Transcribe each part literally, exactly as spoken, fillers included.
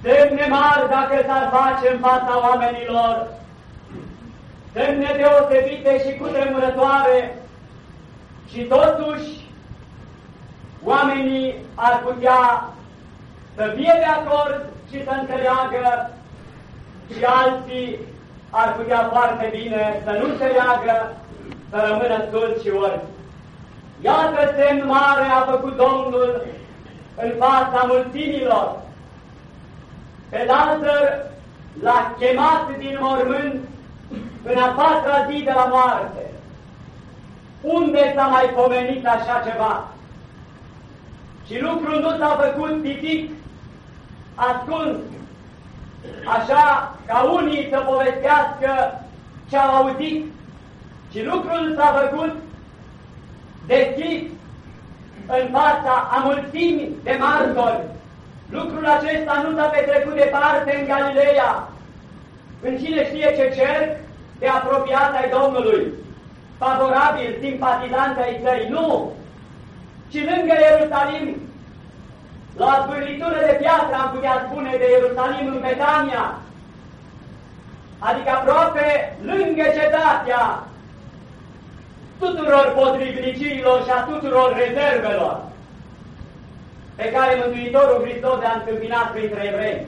semne mari dacă s-ar face în fața oamenilor, semne deosebite și cutremurătoare, și totuși oamenii ar putea să fie de acord și să înțeleagă, și alții ar putea foarte bine să nu înțeleagă, să rămână surzi și orbi. Iată semn mare a făcut Domnul în fața mulțimilor. Pe Lazar l-a chemat din mormânt în a patra zi de la moarte. Unde s-a mai pomenit așa ceva? Și lucrul nu s-a făcut pitic, ascuns, așa ca unii să povestească ce au auzit, ci lucrul s-a făcut deschis în fața a mulțimi de martori. Lucrul acesta nu s-a petrecut departe în Galileea, în cine știe ce cerc de apropiat ai Domnului, favorabil, simpatizant ai săi, nu, ci lângă Ierusalim, la o zvârlitură de piatră, am putea spune, de Ierusalim în Betania, adică aproape lângă cetatea tuturor potrivnicilor și a tuturor rezervelor pe care Mântuitorul Hristos le-a întâmpinat printre evrei.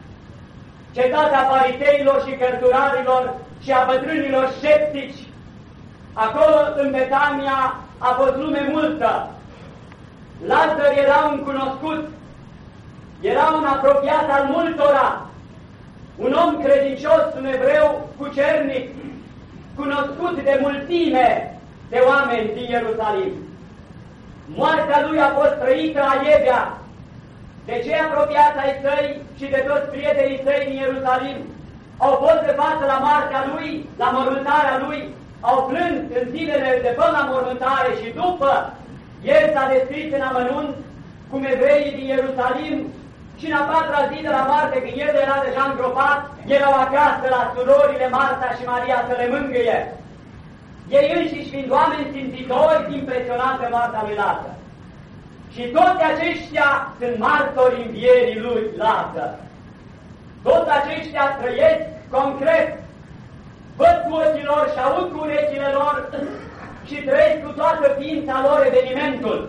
Cetatea fariseilor și cărturarilor și a bătrânilor sceptici. Acolo, în Betania, a fost lume multă. Lazar era un cunoscut, era un apropiat al multora, un om credincios, un evreu cucernic, cunoscut de mulțime de oameni din Ierusalim. Moartea lui a fost trăită aievea de cei apropiați ai săi și de toți prietenii săi din Ierusalim. Au fost de față la moartea lui, la mormântarea lui, au plâns în zilele de până la mormântare și după. El s-a descris în amănunt cum evreii din Ierusalim și în a patra zi de la moarte, când el era deja îngropat, erau acasă la surorile Marta și Maria să le mângâie. Ei înșiși fiind oameni simțitori, impresionanți de moartea lui Lazar. Și toți aceștia sunt martori învierii lui Lazar. Toți aceștia trăiesc concret, văd cu ochii lor și aud cu urechile lor și trăiesc cu toată ființa lor evenimentul.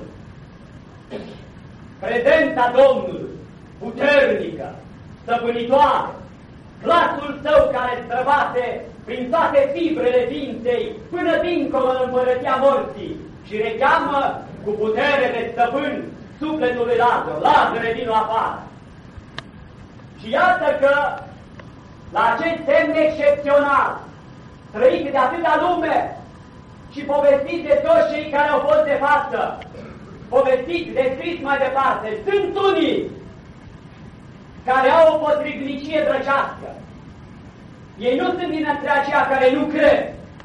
Prezența Domnului, puternică, stăpânitoare, glasul său care străbate prin toate fibrele ființei până dincolo în împărăția morții și recheamă cu putere de stăpân sufletul lui Lazar. Lazare, vino afară! Și iată că la acest semn excepțional, trăit de atâta lume și povestit de toți cei care au fost de față, povestit, descris mai departe, sunt unii care au o potrivnicie drăcească. Ei nu sunt din aceia care nu cred.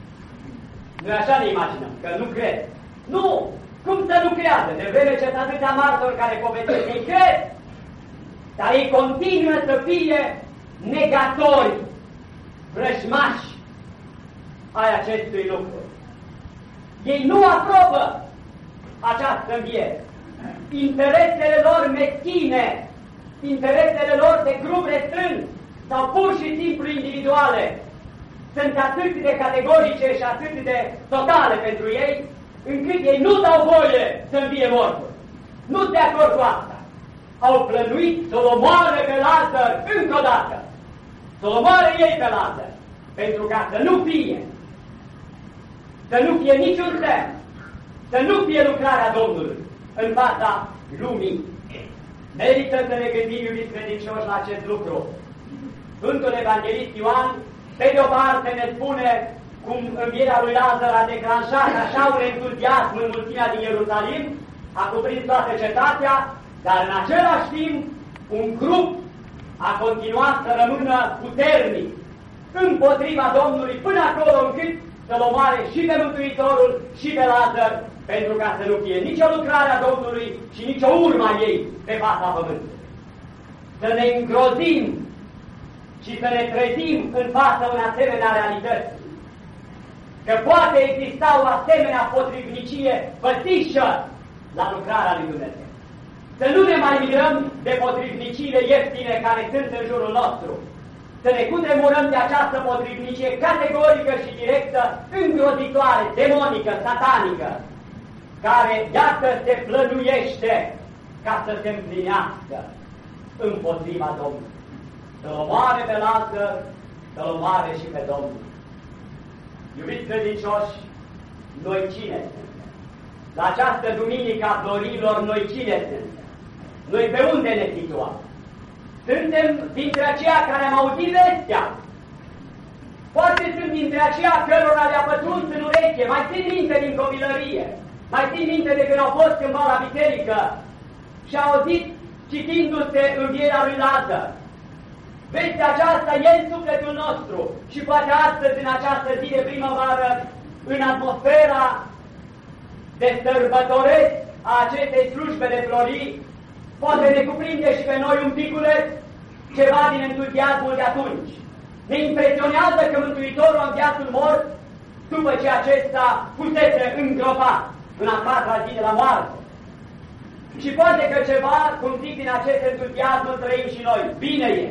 Noi așa ne imaginăm, că nu cred. Nu! Cum să nu creadă? De vreme ce sunt atâția martori care povestesc, ei cred, dar ei continuă să fie negatori, vrăjmași ai acestui lucru. Ei nu aprobă această înviere. Interesele lor meschine, interesele lor de grup restrâns sau pur și simplu individuale sunt atât de categorice și atât de totale pentru ei, încât ei nu dau voie să învie mortul. Nu de acord cu asta. Au plănuit să-l omoare pe Lazar încă o dată. Să-l omoare ei pe Lazar. Pentru ca să nu fie. Să nu fie niciun semn. Să nu fie lucrarea Domnului în fața lumii. Merită să ne gândim, iubiți credincioși, la acest lucru. Sfântul Evanghelist Ioan, pe de o parte, ne spune cum învierea lui Lazar a declanșat așa un entuziasm în mulțimea din Ierusalim, a cuprins toată cetatea, dar în același timp un grup a continuat să rămână puternic împotriva Domnului până acolo încât să-l omoare și pe Mântuitorul și pe Lazar, pentru ca să nu fie nicio lucrare a Domnului și nicio urma ei pe fața pământului. Să ne îngrozim și să ne trezim în fața unei asemenea realități. Că poate exista o asemenea potrivnicie pătișă la lucrarea lui Dumnezeu. Să nu ne mai mirăm de potrivnicile ieftine care sunt în jurul nostru. Să ne cutremurăm de această potrivnicie categorică și directă, îngrozitoare, demonică, satanică, care, iată, se plănuiește ca să se împlinească împotriva Domnului. Să-L omoare pe Lazar, să-L omoare și pe Domnul. Iubiți credincioși, noi cine suntem? La această duminică a florilor, noi cine suntem? Noi pe unde ne situăm? Suntem dintre aceia care am auzit vestea. Poate sunt dintre aceia cărora le-a pătruns în ureche, mai țin minte din copilărie, mai țin minte de când au fost cândva la biserică și au auzit citindu-se învierea lui Lazar. Vestea aceasta e în sufletul nostru și poate astăzi, în această zi de primăvară, în atmosfera de sărbătoresc a acestei slujbe de flori, poate ne cuprinde și pe noi un piculeț ceva din entuziasmul de atunci. Ne impresionează că Mântuitorul a înviat un mort după ce acesta fusese îngropat în a patra zi de la moarte. Și poate că ceva, cum zic, din acest entuziasm îl trăim și noi. Bine e!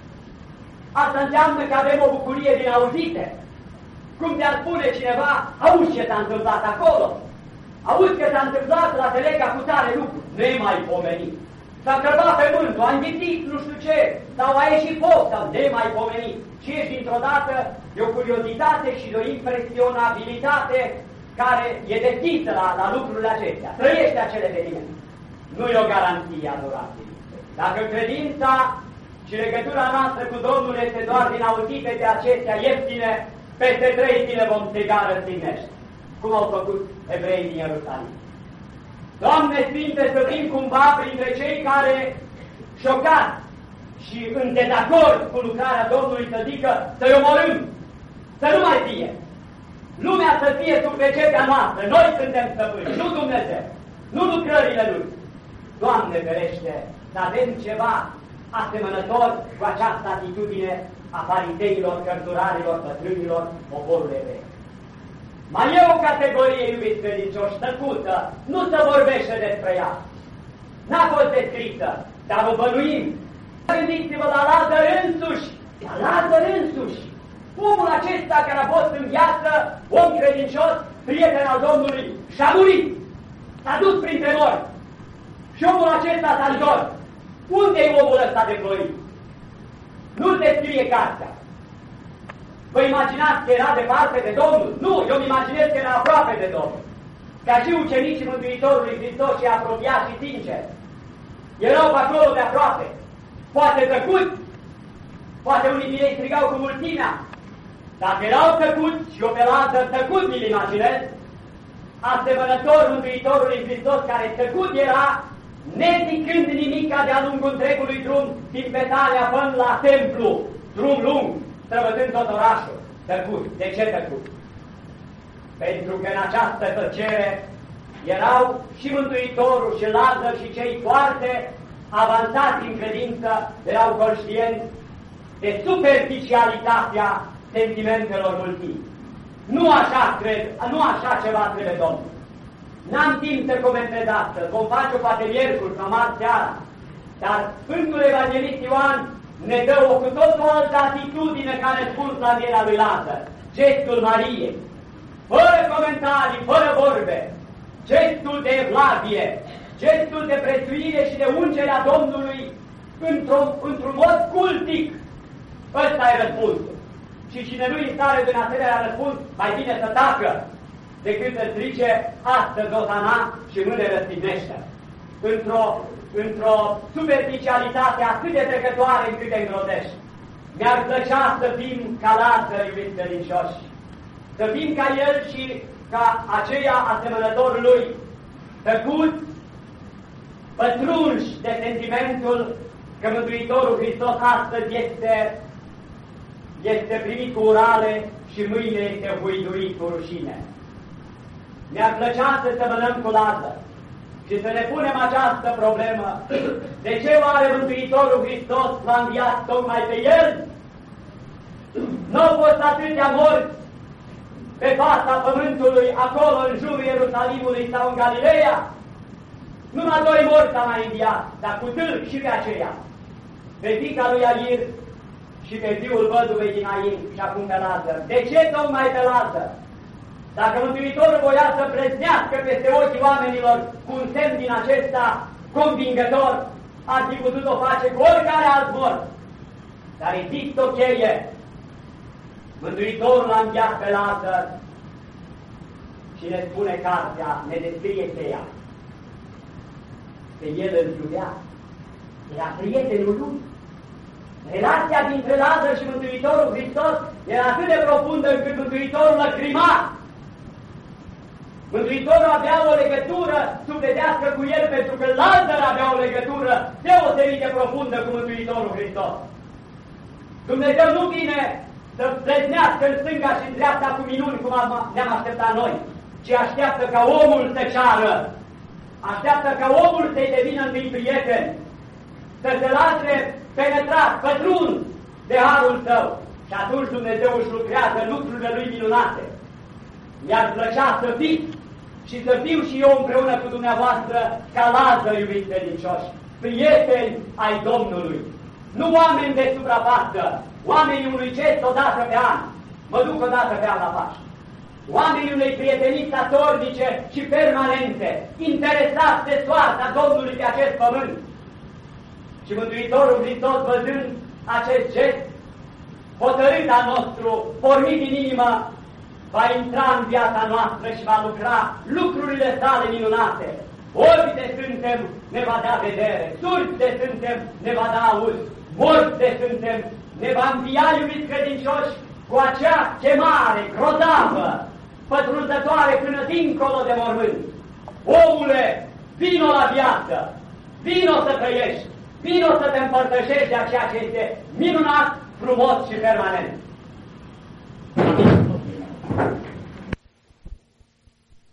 Asta înseamnă că avem o bucurie din auzite. Cum te-ar spune cineva, auzi ce s-a întâmplat acolo, auzi că s-a întâmplat la Telega cu tare lucru, nemai pomenit. S-a cărbat pe mântul, a înghițit nu știu ce, sau a ieșit foc, sau nemai pomenit. Și ești dintr-o dată de o curiozitate și de o impresionabilitate care e deschisă la, la lucrurile acestea. Trăiește acele evenimente. Nu e o garanție, adorații. Dacă credința și legătura noastră cu Domnul este doar din auzite de acestea ieftine, peste trei zile vom striga răstignește, cum au făcut evreii din Ierusalim. Doamne Sfinte, să fim cumva printre cei care, șocați și în dezacord cu lucrarea Domnului, să zică să-i omorâm, să nu mai fie. Lumea să fie sub recepția noastră, noi suntem stăpâni, nu Dumnezeu, nu lucrările Lui. Doamne ferește, să avem ceva asemănător cu această atitudine a fariseilor, cărturarilor, pătrânilor, poporului evrei. Mai e o categorie, iubiți credincioși, tăcută, nu se vorbește despre ea. N-a fost descrisă, dar o bănuim. Gândiți-vă la Lazar însuși, la Lazar însuși, omul acesta care a fost în viață, om credincios, prieten al Domnului, și-a murit, s-a dus printre morți. Și omul acesta s-a întors. Unde e omul ăsta deplorit? Nu-l descrie cartea. Vă imaginați că era departe de Domnul? Nu, eu îmi imaginez că era aproape de Domnul. Ca și ucenicii Mântuitorului Hristos și apropiați și sinceri. Erau pe acolo de aproape. Poate tăcuți, poate unii din ei strigau cu mulțimea. Dacă erau tăcuți și eu pe Lazar tăcut mi-l imaginez, asemănător Mântuitorului Hristos care tăcut era, nezicând nimica de-a lungul întregului drum din Betania până la templu, drum lung, străbătând tot orașul, tăcut. De ce tăcut? Pentru că în această tăcere erau și Mântuitorul și Lazar și cei foarte avansați în credință, erau conștienți de superficialitatea sentimentelor mulțimi. Nu așa cred, nu așa ceva trebuie Domnul. N-am timp să comentez astăzi, vom face-o poate miercuri sau marți seara, dar Sfântul Evanghelist Ioan ne dă o cu tot o altă atitudine ca răspuns la învierea lui Lazar, gestul Mariei, fără comentarii, fără vorbe, gestul de evlavie, gestul de prețuire și de ungere a Domnului într-un, într-un mod cultic. Ăsta e răspunsul. Și cine nu-i stare de un asemenea răspuns, mai bine să tacă, decât să strice astăzi Osana și mâine răstignește. Într-o într-o superficialitate atât de trecătoare încât te îngrozești. Mi-ar plăcea să fim ca Lazar, iubiți credincioși, să fim ca el și ca aceia asemănători lui, tăcuți, pătrunși de sentimentul că Mântuitorul Hristos astăzi este, este primit cu urale și mâine este huiduit cu rușine. Mi-ar plăcea să semănăm cu Lazar și să ne punem această problemă. De ce oare Mântuitorul Hristos l-a înviat tocmai pe El? Nu au fost atâția morți pe fața pământului, acolo în jurul Ierusalimului sau în Galileea? Numai doi morți a mai înviat, dar cu tâlc și pe aceea. Pe fiica lui Iair și pe fiul văduvei din Ain și acum pe Lazar. De ce tocmai pe Lazar? Dacă Mântuitorul voia să preznească peste ochii oamenilor cu un semn din acesta convingător, ar fi putut o face cu oricare alt mort. Dar există o cheie. Mântuitorul a înviat pe Lazar și ne spune cartea, ne descrie cheia. Pe el îl iubea, era prietenul lui. Relația dintre Lazar și Mântuitorul Hristos era atât de profundă încât Mântuitorul lăcrima. Mântuitorul avea o legătură sufletească cu el, pentru că Lazar avea o legătură deosebit de profundă cu Mântuitorul Hristos. Dumnezeu nu vine să pleznească în stânga și în dreapta cu minuni, cum ne-am așteptat noi, ci așteaptă ca omul să ceară, așteaptă ca omul să-i devină întâi prieten, să se lase penetrat, pătrund de harul său. Și atunci Dumnezeu își lucrează lucrurile lui minunate. Mi-ar plăcea să fiți și să fiu și eu împreună cu dumneavoastră ca Lazar, iubiți credincioși, prieteni ai Domnului. Nu oameni de suprafață, oamenii unui gest o dată pe an, mă duc o dată pe an la Paști. Oamenii unei prietenii statornice și permanente, interesați de soarta Domnului pe acest pământ. Și Mântuitorul Hristos, văzând acest gest, hotărât al nostru, pornit din inimă, va intra în viața noastră și va lucra lucrurile sale minunate. Orbi de suntem, ne va da vedere, surzi de suntem, ne va da auz, morți de suntem, ne va învia, iubiți credincioși, cu acea chemare grozavă, pătrunzătoare până dincolo de mormânt. Omule, vino la viață, vino să trăiești, vino să te împărtășești de ceea ce este minunat, frumos și permanent.